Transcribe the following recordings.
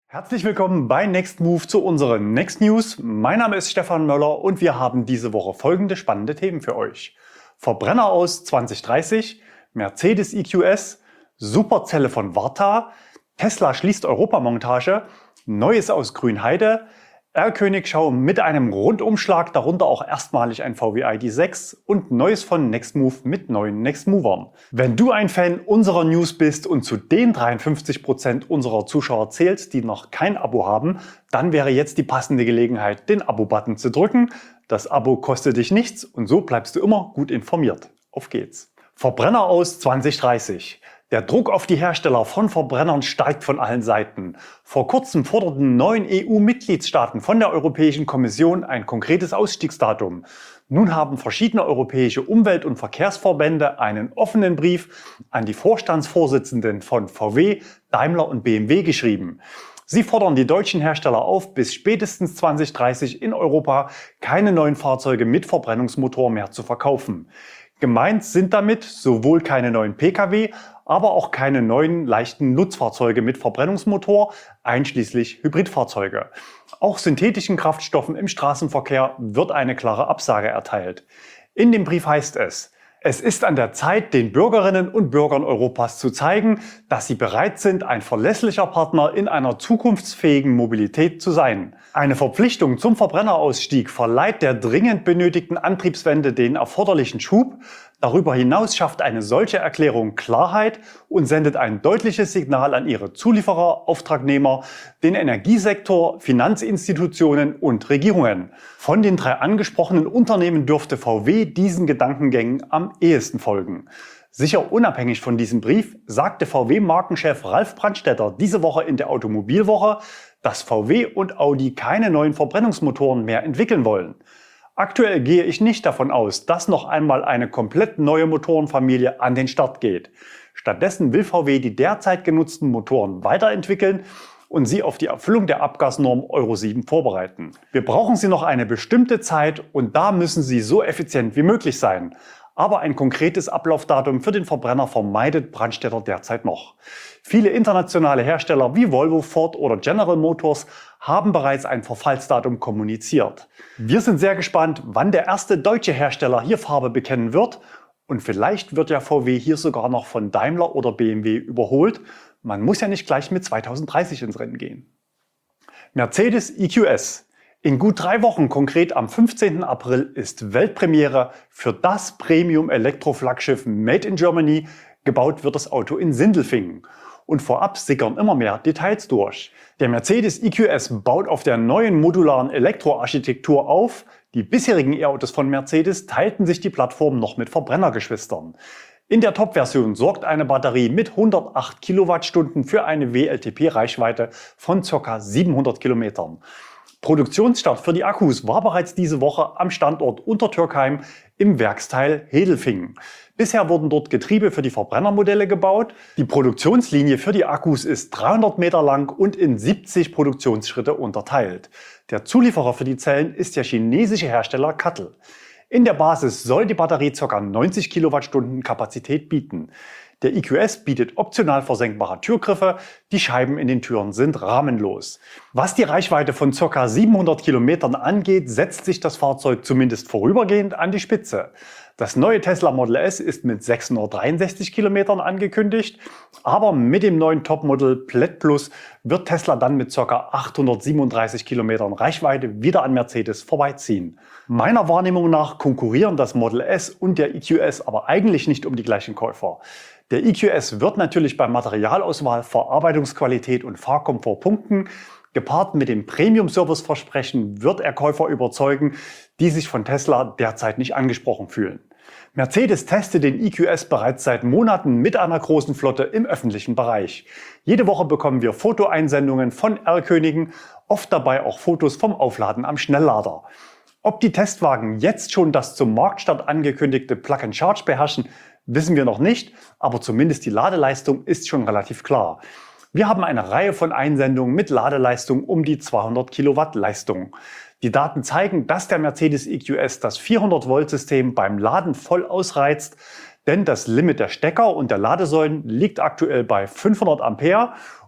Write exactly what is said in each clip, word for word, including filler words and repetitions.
Herzlich willkommen bei Next Move zu unseren Next News. Mein Name ist Stefan Möller und wir haben diese Woche folgende spannende Themen für euch. Verbrenner aus zwanzig dreißig, Mercedes E Q S, Superzelle von Varta, Tesla schließt Europamontage, Neues aus Grünheide, Erlkönig-Schau mit einem Rundumschlag, darunter auch erstmalig ein V W I D sechs und Neues von Next Move mit neuen Next Movern. Wenn du ein Fan unserer News bist und zu den dreiundfünfzig Prozent unserer Zuschauer zählst, die noch kein Abo haben, dann wäre jetzt die passende Gelegenheit, den Abo-Button zu drücken. Das Abo kostet dich nichts und so bleibst du immer gut informiert. Auf geht's! Verbrenner aus zwanzig dreißig. Der Druck auf die Hersteller von Verbrennern steigt von allen Seiten. Vor kurzem forderten neun E U-Mitgliedstaaten von der Europäischen Kommission ein konkretes Ausstiegsdatum. Nun haben verschiedene europäische Umwelt- und Verkehrsverbände einen offenen Brief an die Vorstandsvorsitzenden von V W, Daimler und B M W geschrieben. Sie fordern die deutschen Hersteller auf, bis spätestens zwanzig dreißig in Europa keine neuen Fahrzeuge mit Verbrennungsmotor mehr zu verkaufen. Gemeint sind damit sowohl keine neuen Pkw, aber auch keine neuen leichten Nutzfahrzeuge mit Verbrennungsmotor, einschließlich Hybridfahrzeuge. Auch synthetischen Kraftstoffen im Straßenverkehr wird eine klare Absage erteilt. In dem Brief heißt es: Es ist an der Zeit, den Bürgerinnen und Bürgern Europas zu zeigen, dass sie bereit sind, ein verlässlicher Partner in einer zukunftsfähigen Mobilität zu sein. Eine Verpflichtung zum Verbrennerausstieg verleiht der dringend benötigten Antriebswende den erforderlichen Schub. Darüber hinaus schafft eine solche Erklärung Klarheit und sendet ein deutliches Signal an ihre Zulieferer, Auftragnehmer, den Energiesektor, Finanzinstitutionen und Regierungen. Von den drei angesprochenen Unternehmen dürfte V W diesen Gedankengängen am ehesten folgen. Sicher unabhängig von diesem Brief sagte V W-Markenchef Ralf Brandstätter diese Woche in der Automobilwoche, dass V W und Audi keine neuen Verbrennungsmotoren mehr entwickeln wollen. Aktuell gehe ich nicht davon aus, dass noch einmal eine komplett neue Motorenfamilie an den Start geht. Stattdessen will V W die derzeit genutzten Motoren weiterentwickeln und sie auf die Erfüllung der Abgasnorm Euro sieben vorbereiten. Wir brauchen sie noch eine bestimmte Zeit und da müssen sie so effizient wie möglich sein. Aber ein konkretes Ablaufdatum für den Verbrenner vermeidet Brandstätter derzeit noch. Viele internationale Hersteller wie Volvo, Ford oder General Motors haben bereits ein Verfallsdatum kommuniziert. Wir sind sehr gespannt, wann der erste deutsche Hersteller hier Farbe bekennen wird. Und vielleicht wird ja V W hier sogar noch von Daimler oder B M W überholt. Man muss ja nicht gleich mit zweitausenddreißig ins Rennen gehen. Mercedes E Q S. In gut drei Wochen, konkret am fünfzehnten April, ist Weltpremiere für das Premium-Elektro-Flaggschiff Made in Germany. Gebaut wird das Auto in Sindelfingen. Und vorab sickern immer mehr Details durch. Der Mercedes E Q S baut auf der neuen modularen Elektroarchitektur auf. Die bisherigen E-Autos von Mercedes teilten sich die Plattform noch mit Verbrennergeschwistern. In der Top-Version sorgt eine Batterie mit hundertacht Kilowattstunden für eine W L T P-Reichweite von ca. siebenhundert Kilometern. Produktionsstart für die Akkus war bereits diese Woche am Standort Untertürkheim im Werksteil Hedelfingen. Bisher wurden dort Getriebe für die Verbrennermodelle gebaut. Die Produktionslinie für die Akkus ist dreihundert Meter lang und in siebzig Produktionsschritte unterteilt. Der Zulieferer für die Zellen ist der chinesische Hersteller Katl. In der Basis soll die Batterie ca. neunzig Kilowattstunden Kapazität bieten. Der E Q S bietet optional versenkbare Türgriffe, die Scheiben in den Türen sind rahmenlos. Was die Reichweite von ca. siebenhundert Kilometern angeht, setzt sich das Fahrzeug zumindest vorübergehend an die Spitze. Das neue Tesla Model S ist mit sechshundertdreiundsechzig Kilometern angekündigt, aber mit dem neuen Topmodell Plaid Plus wird Tesla dann mit ca. achthundertsiebenunddreißig Kilometern Reichweite wieder an Mercedes vorbeiziehen. Meiner Wahrnehmung nach konkurrieren das Model S und der E Q S aber eigentlich nicht um die gleichen Käufer. Der E Q S wird natürlich bei Materialauswahl, Verarbeitungsqualität und Fahrkomfort punkten. Gepaart mit dem Premium-Service-Versprechen wird er Käufer überzeugen, die sich von Tesla derzeit nicht angesprochen fühlen. Mercedes testet den E Q S bereits seit Monaten mit einer großen Flotte im öffentlichen Bereich. Jede Woche bekommen wir Fotoeinsendungen von Erlkönigen, oft dabei auch Fotos vom Aufladen am Schnelllader. Ob die Testwagen jetzt schon das zum Marktstart angekündigte Plug-and-Charge beherrschen, wissen wir noch nicht, aber zumindest die Ladeleistung ist schon relativ klar. Wir haben eine Reihe von Einsendungen mit Ladeleistung um die zweihundert Kilowatt Leistung. Die Daten zeigen, dass der Mercedes E Q S das vierhundert Volt System beim Laden voll ausreizt, denn das Limit der Stecker und der Ladesäulen liegt aktuell bei fünfhundert Ampere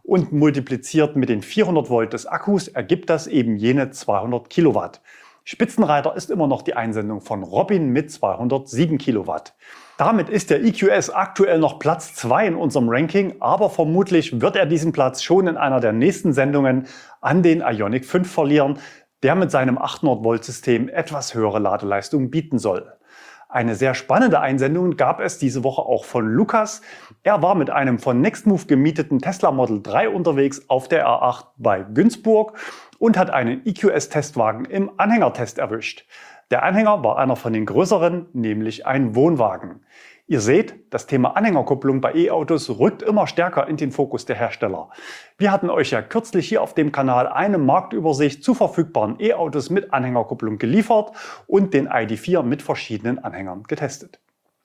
und multipliziert mit den vierhundert Volt des Akkus ergibt das eben jene zweihundert Kilowatt. Spitzenreiter ist immer noch die Einsendung von Robin mit zweihundertsieben Kilowatt. Damit ist der E Q S aktuell noch Platz zwei in unserem Ranking, aber vermutlich wird er diesen Platz schon in einer der nächsten Sendungen an den Ioniq fünf verlieren, der mit seinem achthundert Volt System etwas höhere Ladeleistung bieten soll. Eine sehr spannende Einsendung gab es diese Woche auch von Lukas. Er war mit einem von Nextmove gemieteten Tesla Model drei unterwegs auf der R acht bei Günzburg und hat einen E Q S-Testwagen im Anhängertest erwischt. Der Anhänger war einer von den größeren, nämlich ein Wohnwagen. Ihr seht, das Thema Anhängerkupplung bei E-Autos rückt immer stärker in den Fokus der Hersteller. Wir hatten euch ja kürzlich hier auf dem Kanal eine Marktübersicht zu verfügbaren E-Autos mit Anhängerkupplung geliefert und den I D vier mit verschiedenen Anhängern getestet.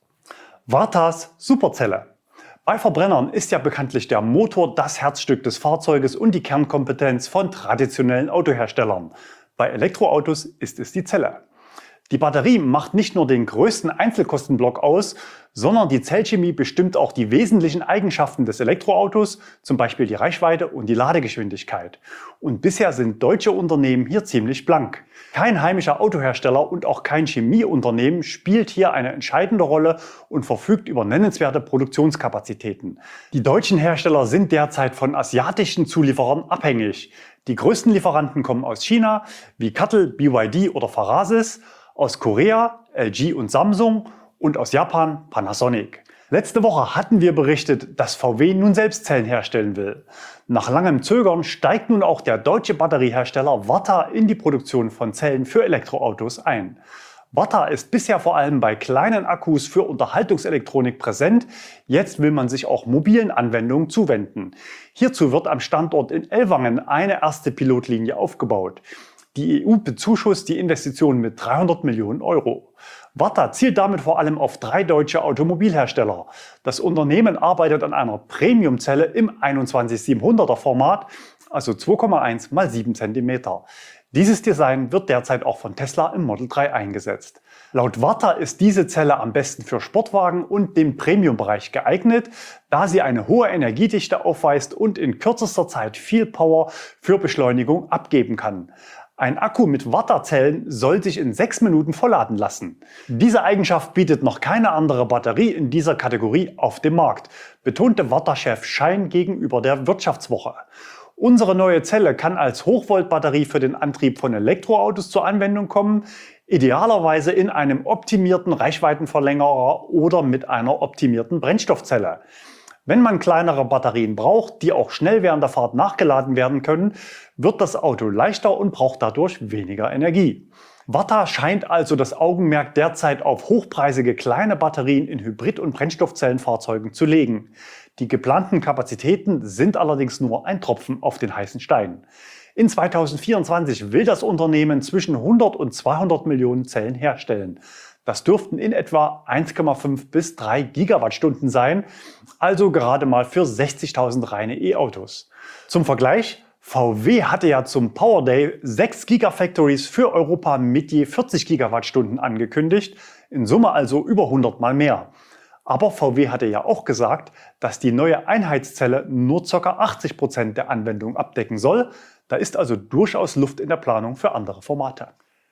Vartas Superzelle. Bei Verbrennern ist ja bekanntlich der Motor das Herzstück des Fahrzeuges und die Kernkompetenz von traditionellen Autoherstellern. Bei Elektroautos ist es die Zelle. Die Batterie macht nicht nur den größten Einzelkostenblock aus, sondern die Zellchemie bestimmt auch die wesentlichen Eigenschaften des Elektroautos, zum Beispiel die Reichweite und die Ladegeschwindigkeit. Und bisher sind deutsche Unternehmen hier ziemlich blank. Kein heimischer Autohersteller und auch kein Chemieunternehmen spielt hier eine entscheidende Rolle und verfügt über nennenswerte Produktionskapazitäten. Die deutschen Hersteller sind derzeit von asiatischen Zulieferern abhängig. Die größten Lieferanten kommen aus China, wie Kattel, B Y D oder Farasis, aus Korea, L G und Samsung und aus Japan, Panasonic. Letzte Woche hatten wir berichtet, dass V W nun selbst Zellen herstellen will. Nach langem Zögern steigt nun auch der deutsche Batteriehersteller Varta in die Produktion von Zellen für Elektroautos ein. Varta ist bisher vor allem bei kleinen Akkus für Unterhaltungselektronik präsent. Jetzt will man sich auch mobilen Anwendungen zuwenden. Hierzu wird am Standort in Ellwangen eine erste Pilotlinie aufgebaut. Die E U bezuschusst die Investition mit dreihundert Millionen Euro. Varta zielt damit vor allem auf drei deutsche Automobilhersteller. Das Unternehmen arbeitet an einer Premiumzelle im einundzwanzig siebenhunderter Format, also zwei Komma eins mal sieben Zentimeter. Dieses Design wird derzeit auch von Tesla im Model drei eingesetzt. Laut Varta ist diese Zelle am besten für Sportwagen und den Premium-Bereich geeignet, da sie eine hohe Energiedichte aufweist und in kürzester Zeit viel Power für Beschleunigung abgeben kann. Ein Akku mit Varta-Zellen soll sich in sechs Minuten vollladen lassen. Diese Eigenschaft bietet noch keine andere Batterie in dieser Kategorie auf dem Markt, betonte Varta-Chef Schein gegenüber der Wirtschaftswoche. Unsere neue Zelle kann als Hochvolt-Batterie für den Antrieb von Elektroautos zur Anwendung kommen, idealerweise in einem optimierten Reichweitenverlängerer oder mit einer optimierten Brennstoffzelle. Wenn man kleinere Batterien braucht, die auch schnell während der Fahrt nachgeladen werden können, wird das Auto leichter und braucht dadurch weniger Energie. Varta scheint also das Augenmerk derzeit auf hochpreisige kleine Batterien in Hybrid- und Brennstoffzellenfahrzeugen zu legen. Die geplanten Kapazitäten sind allerdings nur ein Tropfen auf den heißen Stein. In zweitausendvierundzwanzig will das Unternehmen zwischen hundert und zweihundert Millionen Zellen herstellen. Das dürften in etwa eins Komma fünf bis drei Gigawattstunden sein, also gerade mal für sechzigtausend reine E-Autos. Zum Vergleich, V W hatte ja zum Power Day sechs Gigafactories für Europa mit je vierzig Gigawattstunden angekündigt, in Summe also über hundert Mal mehr. Aber V W hatte ja auch gesagt, dass die neue Einheitszelle nur ca. achtzig Prozent der Anwendung abdecken soll. Da ist also durchaus Luft in der Planung für andere Formate.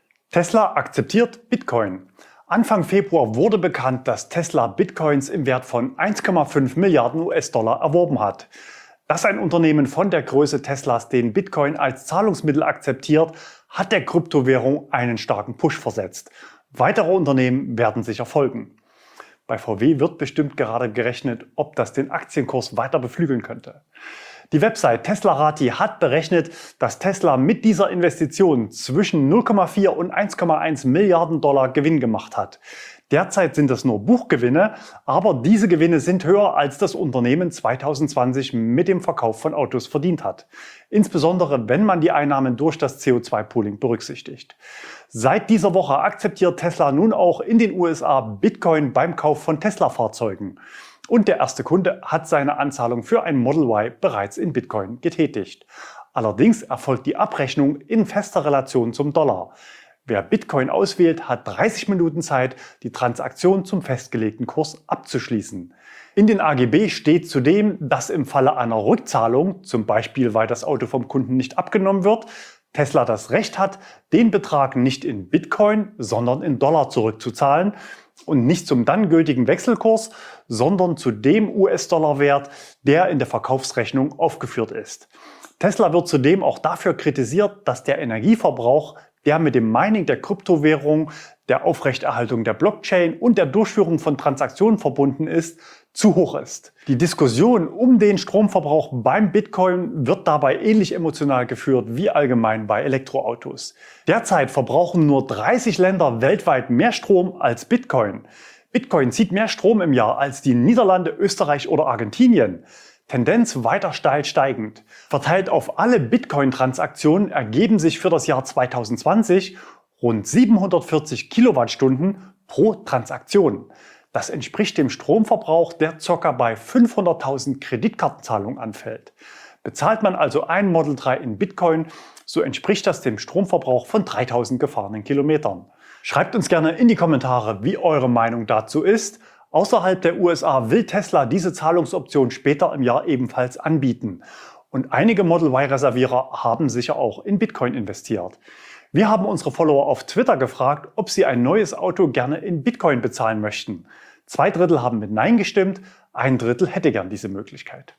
Tesla akzeptiert Bitcoin. Anfang Februar wurde bekannt, dass Tesla Bitcoins im Wert von eins Komma fünf Milliarden U S-Dollar erworben hat. Dass ein Unternehmen von der Größe Teslas den Bitcoin als Zahlungsmittel akzeptiert, hat der Kryptowährung einen starken Push versetzt. Weitere Unternehmen werden sicher folgen. Bei V W wird bestimmt gerade gerechnet, ob das den Aktienkurs weiter beflügeln könnte. Die Website Teslarati hat berechnet, dass Tesla mit dieser Investition zwischen null Komma vier und eins Komma eins Milliarden Dollar Gewinn gemacht hat. Derzeit sind es nur Buchgewinne, aber diese Gewinne sind höher, als das Unternehmen zweitausendzwanzig mit dem Verkauf von Autos verdient hat. Insbesondere wenn man die Einnahmen durch das C O zwei Pooling berücksichtigt. Seit dieser Woche akzeptiert Tesla nun auch in den U S A Bitcoin beim Kauf von Tesla-Fahrzeugen. Und der erste Kunde hat seine Anzahlung für ein Model Y bereits in Bitcoin getätigt. Allerdings erfolgt die Abrechnung in fester Relation zum Dollar. Wer Bitcoin auswählt, hat dreißig Minuten Zeit, die Transaktion zum festgelegten Kurs abzuschließen. In den A G B steht zudem, dass im Falle einer Rückzahlung, zum Beispiel weil das Auto vom Kunden nicht abgenommen wird, Tesla das Recht hat, den Betrag nicht in Bitcoin, sondern in Dollar zurückzuzahlen und nicht zum dann gültigen Wechselkurs, sondern zu dem U S-Dollar-Wert, der in der Verkaufsrechnung aufgeführt ist. Tesla wird zudem auch dafür kritisiert, dass der Energieverbrauch, der mit dem Mining der Kryptowährung, der Aufrechterhaltung der Blockchain und der Durchführung von Transaktionen verbunden ist, zu hoch ist. Die Diskussion um den Stromverbrauch beim Bitcoin wird dabei ähnlich emotional geführt wie allgemein bei Elektroautos. Derzeit verbrauchen nur dreißig Länder weltweit mehr Strom als Bitcoin. Bitcoin zieht mehr Strom im Jahr als die Niederlande, Österreich oder Argentinien. Tendenz weiter steil steigend. Verteilt auf alle Bitcoin-Transaktionen ergeben sich für das Jahr zweitausendzwanzig rund siebenhundertvierzig Kilowattstunden pro Transaktion. Das entspricht dem Stromverbrauch, der ca. bei fünfhunderttausend Kreditkartenzahlungen anfällt. Bezahlt man also ein Model drei in Bitcoin, so entspricht das dem Stromverbrauch von dreitausend gefahrenen Kilometern. Schreibt uns gerne in die Kommentare, wie eure Meinung dazu ist. Außerhalb der U S A will Tesla diese Zahlungsoption später im Jahr ebenfalls anbieten. Und einige Model Y-Reservierer haben sicher auch in Bitcoin investiert. Wir haben unsere Follower auf Twitter gefragt, ob sie ein neues Auto gerne in Bitcoin bezahlen möchten. Zwei Drittel haben mit Nein gestimmt, ein Drittel hätte gern diese Möglichkeit.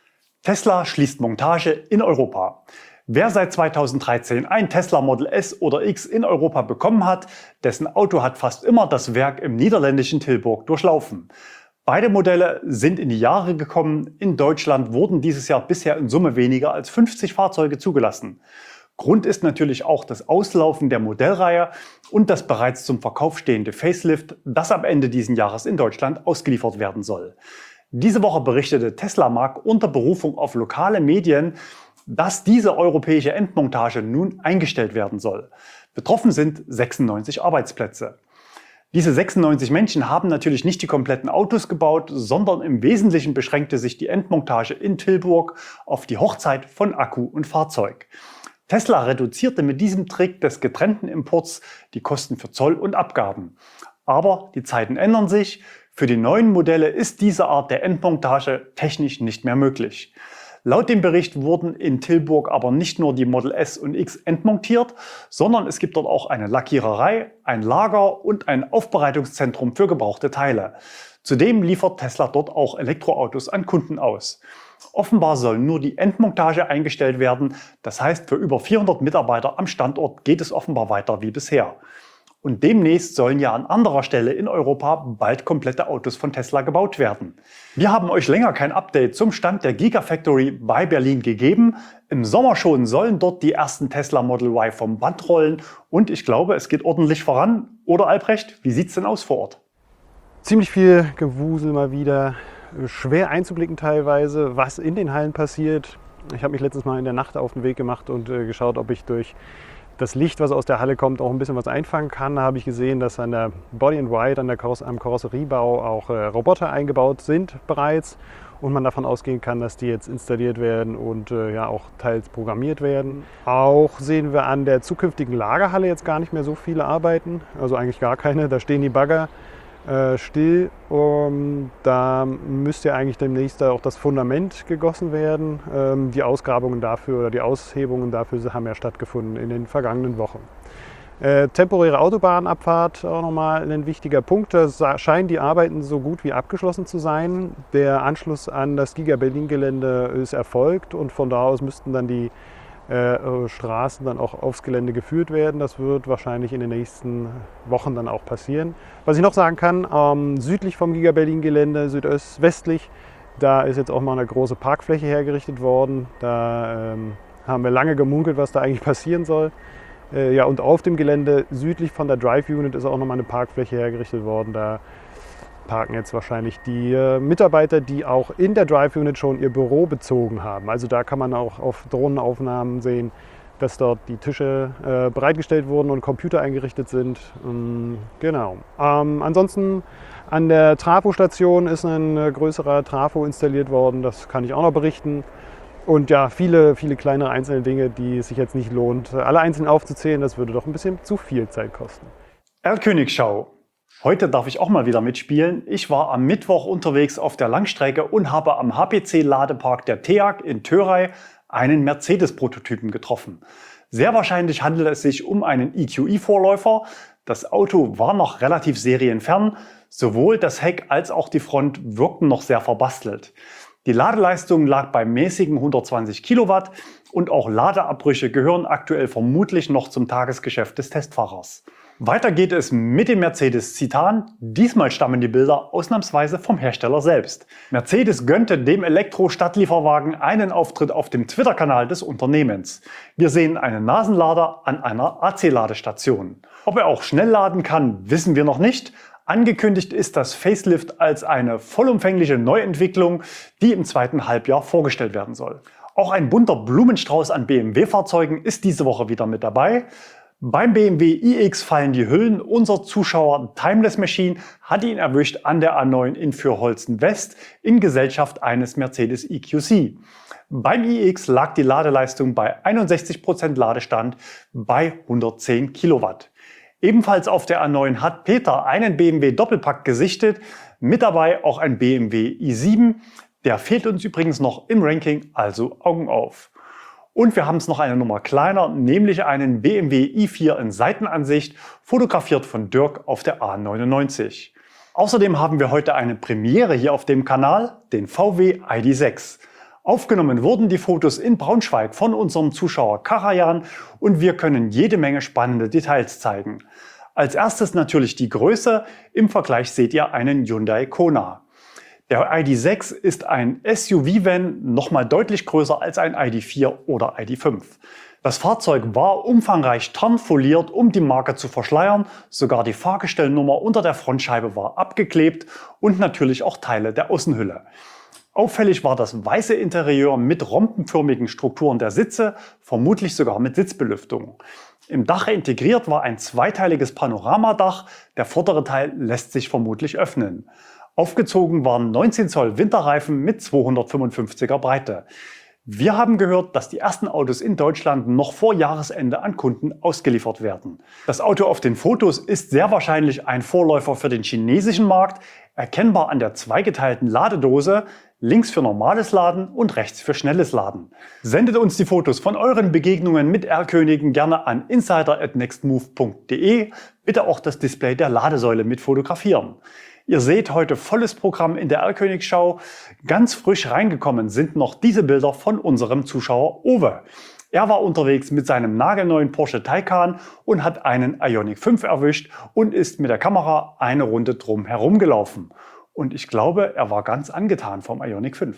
Tesla schließt Montage in Europa. Wer seit zweitausenddreizehn ein Tesla Model S oder X in Europa bekommen hat, dessen Auto hat fast immer das Werk im niederländischen Tilburg durchlaufen. Beide Modelle sind in die Jahre gekommen. In Deutschland wurden dieses Jahr bisher in Summe weniger als fünfzig Fahrzeuge zugelassen. Grund ist natürlich auch das Auslaufen der Modellreihe und das bereits zum Verkauf stehende Facelift, das am Ende dieses Jahres in Deutschland ausgeliefert werden soll. Diese Woche berichtete Tesla Mag unter Berufung auf lokale Medien, dass diese europäische Endmontage nun eingestellt werden soll. Betroffen sind sechsundneunzig Arbeitsplätze. Diese sechsundneunzig Menschen haben natürlich nicht die kompletten Autos gebaut, sondern im Wesentlichen beschränkte sich die Endmontage in Tilburg auf die Hochzeit von Akku und Fahrzeug. Tesla reduzierte mit diesem Trick des getrennten Imports die Kosten für Zoll und Abgaben. Aber die Zeiten ändern sich. Für die neuen Modelle ist diese Art der Endmontage technisch nicht mehr möglich. Laut dem Bericht wurden in Tilburg aber nicht nur die Model S und X entmontiert, sondern es gibt dort auch eine Lackiererei, ein Lager und ein Aufbereitungszentrum für gebrauchte Teile. Zudem liefert Tesla dort auch Elektroautos an Kunden aus. Offenbar soll nur die Endmontage eingestellt werden, das heißt für über vierhundert Mitarbeiter am Standort geht es offenbar weiter wie bisher. Und demnächst sollen ja an anderer Stelle in Europa bald komplette Autos von Tesla gebaut werden. Wir haben euch länger kein Update zum Stand der Gigafactory bei Berlin gegeben. Im Sommer schon sollen dort die ersten Tesla Model Y vom Band rollen und ich glaube, es geht ordentlich voran. Oder Albrecht, wie sieht's denn aus vor Ort? Ziemlich viel Gewusel mal wieder, schwer einzublicken teilweise, was in den Hallen passiert. Ich habe mich letztes Mal in der Nacht auf den Weg gemacht und äh, geschaut, ob ich durch das Licht, was aus der Halle kommt, auch ein bisschen was einfangen kann. Da habe ich gesehen, dass an der Body and Ride, an der Kaross am Karosseriebau auch äh, Roboter eingebaut sind bereits und man davon ausgehen kann, dass die jetzt installiert werden und äh, ja auch teils programmiert werden. Auch sehen wir an der zukünftigen Lagerhalle jetzt gar nicht mehr so viele arbeiten, also eigentlich gar keine. Da stehen die Bagger äh, still. Um, da müsste ja eigentlich demnächst auch das Fundament gegossen werden. Ähm, die Ausgrabungen dafür oder die Aushebungen dafür haben ja stattgefunden in den vergangenen Wochen. Äh, temporäre Autobahnabfahrt, auch nochmal ein wichtiger Punkt. Da scheinen die Arbeiten so gut wie abgeschlossen zu sein. Der Anschluss an das Giga Berlin-Gelände ist erfolgt und von da aus müssten dann die äh, Straßen dann auch aufs Gelände geführt werden. Das wird wahrscheinlich in den nächsten Wochen dann auch passieren. Was ich noch sagen kann, ähm, südlich vom Giga Berlin-Gelände, südöstwestlich, da ist jetzt auch mal eine große Parkfläche hergerichtet worden. Da ähm, haben wir lange gemunkelt, was da eigentlich passieren soll. Äh, ja, und auf dem Gelände südlich von der Drive Unit ist auch nochmal eine Parkfläche hergerichtet worden. Da parken jetzt wahrscheinlich die äh, Mitarbeiter, die auch in der Drive Unit schon ihr Büro bezogen haben. Also da kann man auch auf Drohnenaufnahmen sehen, dass dort die Tische äh, bereitgestellt wurden und Computer eingerichtet sind. Ähm, genau. Ähm, ansonsten an der Trafostation ist ein äh, größerer Trafo installiert worden. Das kann ich auch noch berichten. Und ja, viele, viele kleine einzelne Dinge, die es sich jetzt nicht lohnt, alle einzeln aufzuzählen. Das würde doch ein bisschen zu viel Zeit kosten. Erlkönig-Schau. Heute darf ich auch mal wieder mitspielen. Ich war am Mittwoch unterwegs auf der Langstrecke und habe am H P C-Ladepark der T E A G in Thörey einen Mercedes-Prototypen getroffen. Sehr wahrscheinlich handelt es sich um einen E Q I-Vorläufer. Das Auto war noch relativ serienfern. Sowohl das Heck als auch die Front wirkten noch sehr verbastelt. Die Ladeleistung lag bei mäßigen hundertzwanzig Kilowatt und auch Ladeabbrüche gehören aktuell vermutlich noch zum Tagesgeschäft des Testfahrers. Weiter geht es mit dem Mercedes Citan. Diesmal stammen die Bilder ausnahmsweise vom Hersteller selbst. Mercedes gönnte dem Elektro-Stadtlieferwagen einen Auftritt auf dem Twitter-Kanal des Unternehmens. Wir sehen einen Nasenlader an einer A C-Ladestation. Ob er auch schnell laden kann, wissen wir noch nicht. Angekündigt ist das Facelift als eine vollumfängliche Neuentwicklung, die im zweiten Halbjahr vorgestellt werden soll. Auch ein bunter Blumenstrauß an B M W-Fahrzeugen ist diese Woche wieder mit dabei. Beim B M W iX fallen die Hüllen. Unser Zuschauer Timeless Machine hat ihn erwischt an der A neun in Fürholzen West in Gesellschaft eines Mercedes E Q C. Beim iX lag die Ladeleistung bei einundsechzig Prozent Ladestand bei hundertzehn Kilowatt. Ebenfalls auf der A neun hat Peter einen B M W Doppelpack gesichtet, mit dabei auch ein B M W i sieben. Der fehlt uns übrigens noch im Ranking, also Augen auf. Und wir haben es noch eine Nummer kleiner, nämlich einen B M W i vier in Seitenansicht, fotografiert von Dirk auf der A neunundneunzig. Außerdem haben wir heute eine Premiere hier auf dem Kanal, den V W I D sechs. Aufgenommen wurden die Fotos in Braunschweig von unserem Zuschauer Karajan und wir können jede Menge spannende Details zeigen. Als erstes natürlich die Größe, im Vergleich seht ihr einen Hyundai Kona. Der I D sechs ist ein S U V-Van, nochmal deutlich größer als ein I D vier oder I D fünf. Das Fahrzeug war umfangreich tarnfoliert, um die Marke zu verschleiern. Sogar die Fahrgestellnummer unter der Frontscheibe war abgeklebt und natürlich auch Teile der Außenhülle. Auffällig war das weiße Interieur mit rompenförmigen Strukturen der Sitze, vermutlich sogar mit Sitzbelüftung. Im Dach integriert war ein zweiteiliges Panoramadach, der vordere Teil lässt sich vermutlich öffnen. Aufgezogen waren neunzehn Zoll Winterreifen mit zweihundertfünfundfünfziger Breite. Wir haben gehört, dass die ersten Autos in Deutschland noch vor Jahresende an Kunden ausgeliefert werden. Das Auto auf den Fotos ist sehr wahrscheinlich ein Vorläufer für den chinesischen Markt, erkennbar an der zweigeteilten Ladedose, links für normales Laden und rechts für schnelles Laden. Sendet uns die Fotos von euren Begegnungen mit Erlkönigen gerne an insider at nextmove punkt de. Bitte auch das Display der Ladesäule mit fotografieren. Ihr seht heute volles Programm in der Erlkönig-Schau. Ganz frisch reingekommen sind noch diese Bilder von unserem Zuschauer Owe. Er war unterwegs mit seinem nagelneuen Porsche Taycan und hat einen Ioniq fünf erwischt und ist mit der Kamera eine Runde drum herum gelaufen. Und ich glaube, er war ganz angetan vom Ioniq fünf.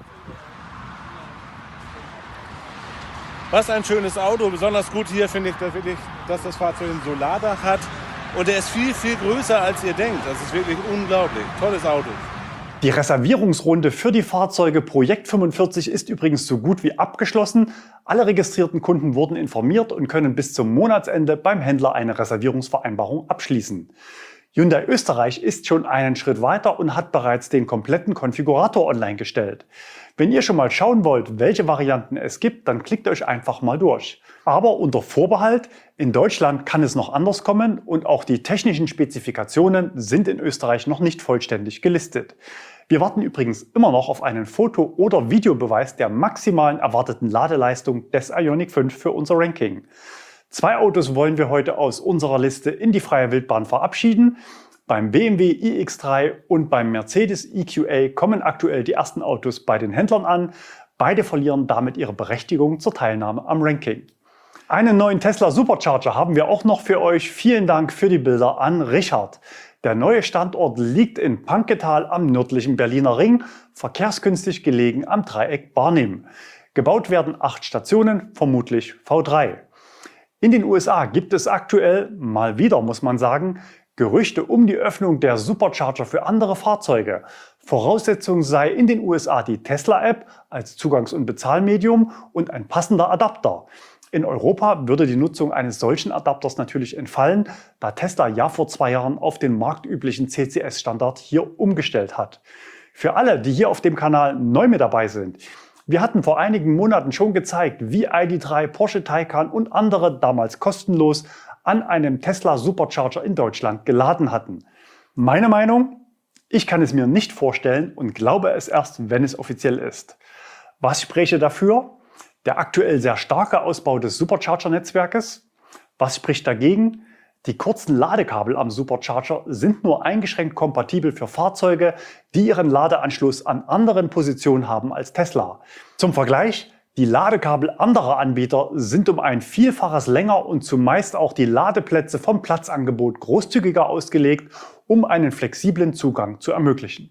Was ein schönes Auto. Besonders gut hier finde ich, dass, wirklich, dass das Fahrzeug ein Solardach hat. Und er ist viel, viel größer, als ihr denkt. Das ist wirklich unglaublich. Tolles Auto. Die Reservierungsrunde für die Fahrzeuge Projekt fünfundvierzig ist übrigens so gut wie abgeschlossen. Alle registrierten Kunden wurden informiert und können bis zum Monatsende beim Händler eine Reservierungsvereinbarung abschließen. Hyundai Österreich ist schon einen Schritt weiter und hat bereits den kompletten Konfigurator online gestellt. Wenn ihr schon mal schauen wollt, welche Varianten es gibt, dann klickt euch einfach mal durch. Aber unter Vorbehalt, in Deutschland kann es noch anders kommen und auch die technischen Spezifikationen sind in Österreich noch nicht vollständig gelistet. Wir warten übrigens immer noch auf einen Foto- oder Videobeweis der maximalen erwarteten Ladeleistung des Ioniq fünf für unser Ranking. Zwei Autos wollen wir heute aus unserer Liste in die freie Wildbahn verabschieden. Beim B M W i X drei und beim Mercedes E Q A kommen aktuell die ersten Autos bei den Händlern an. Beide verlieren damit ihre Berechtigung zur Teilnahme am Ranking. Einen neuen Tesla Supercharger haben wir auch noch für euch. Vielen Dank für die Bilder an Richard. Der neue Standort liegt in Panketal am nördlichen Berliner Ring, verkehrsgünstig gelegen am Dreieck Barnim. Gebaut werden acht Stationen, vermutlich V drei. In den U S A gibt es aktuell, mal wieder muss man sagen, Gerüchte um die Öffnung der Supercharger für andere Fahrzeuge. Voraussetzung sei in den U S A die Tesla-App als Zugangs- und Bezahlmedium und ein passender Adapter. In Europa würde die Nutzung eines solchen Adapters natürlich entfallen, da Tesla ja vor zwei Jahren auf den marktüblichen C C S-Standard hier umgestellt hat. Für alle, die hier auf dem Kanal neu mit dabei sind: Wir hatten vor einigen Monaten schon gezeigt, wie I D drei, Porsche Taycan und andere damals kostenlos an einem Tesla Supercharger in Deutschland geladen hatten. Meine Meinung? Ich kann es mir nicht vorstellen und glaube es erst, wenn es offiziell ist. Was spräche dafür? Der aktuell sehr starke Ausbau des Supercharger-Netzwerkes. Was spricht dagegen? Die kurzen Ladekabel am Supercharger sind nur eingeschränkt kompatibel für Fahrzeuge, die ihren Ladeanschluss an anderen Positionen haben als Tesla. Zum Vergleich, die Ladekabel anderer Anbieter sind um ein Vielfaches länger und zumeist auch die Ladeplätze vom Platzangebot großzügiger ausgelegt, um einen flexiblen Zugang zu ermöglichen.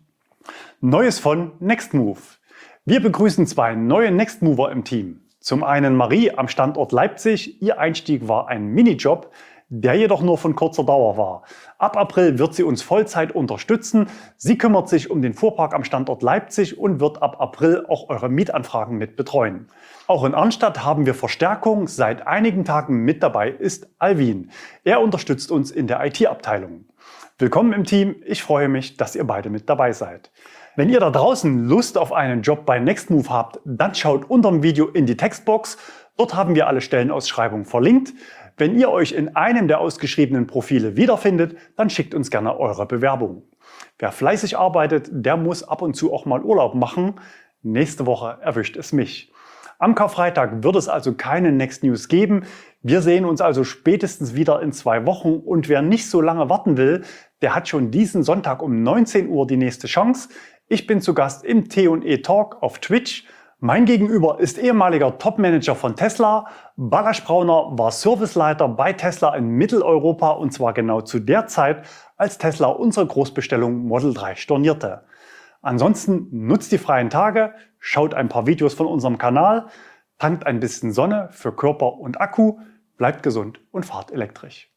Neues von Nextmove. Wir begrüßen zwei neue Nextmover im Team. Zum einen Marie am Standort Leipzig. Ihr Einstieg war ein Minijob, der jedoch nur von kurzer Dauer war. Ab April wird sie uns Vollzeit unterstützen. Sie kümmert sich um den Fuhrpark am Standort Leipzig und wird ab April auch eure Mietanfragen mit betreuen. Auch in Arnstadt haben wir Verstärkung. Seit einigen Tagen mit dabei ist Alvin. Er unterstützt uns in der I T-Abteilung. Willkommen im Team. Ich freue mich, dass ihr beide mit dabei seid. Wenn ihr da draußen Lust auf einen Job bei Nextmove habt, dann schaut unter dem Video in die Textbox. Dort haben wir alle Stellenausschreibungen verlinkt. Wenn ihr euch in einem der ausgeschriebenen Profile wiederfindet, dann schickt uns gerne eure Bewerbung. Wer fleißig arbeitet, der muss ab und zu auch mal Urlaub machen. Nächste Woche erwischt es mich. Am Karfreitag wird es also keine Next News geben. Wir sehen uns also spätestens wieder in zwei Wochen. Und wer nicht so lange warten will, der hat schon diesen Sonntag um neunzehn Uhr die nächste Chance. Ich bin zu Gast im T und E Talk auf Twitch. Mein Gegenüber ist ehemaliger Topmanager von Tesla. Balázs Brauner war Serviceleiter bei Tesla in Mitteleuropa und zwar genau zu der Zeit, als Tesla unsere Großbestellung Model drei stornierte. Ansonsten nutzt die freien Tage, schaut ein paar Videos von unserem Kanal, tankt ein bisschen Sonne für Körper und Akku, bleibt gesund und fahrt elektrisch.